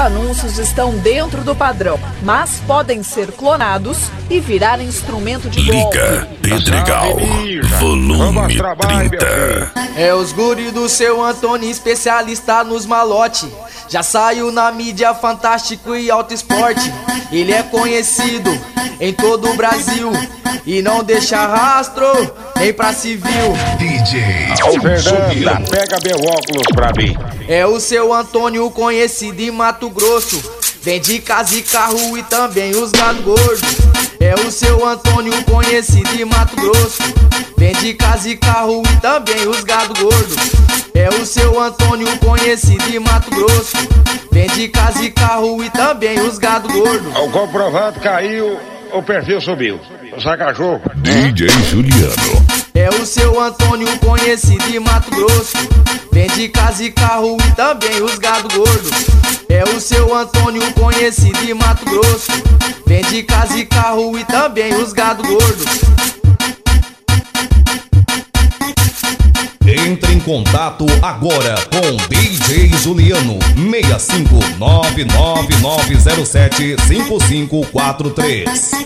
anúncios estão dentro do padrão, mas podem ser clonados e virar instrumento de golpe. Liga Pedregal, volume 30. É os guri do seu Antônio, especialista nos malote. Já saiu na mídia Fantástico e Alto Esporte. Ele é conhecido em todo o Brasil e não deixa rastro nem pra civil. DJ Fernanda, pega meu óculos pra mim. É o seu Antônio, conhecido em Mato Grosso. Vende casa e carro e também os gado gordo. É o seu Antônio, conhecido em Mato Grosso. Vende casa e carro e também os gado gordo. É o seu Antônio, conhecido em Mato Grosso. Vende casa e carro e também os gado gordo. O comprovante caiu, o perfil subiu. Saca jogo. DJ Juliano. É o seu Antônio, conhecido em Mato Grosso. Vende casa e carro e também os gado gordo. É o seu Antônio, conhecido em Mato Grosso. Vende casa e carro e também os gado gordo. Entre em contato agora com DJ Juliano 65999075543.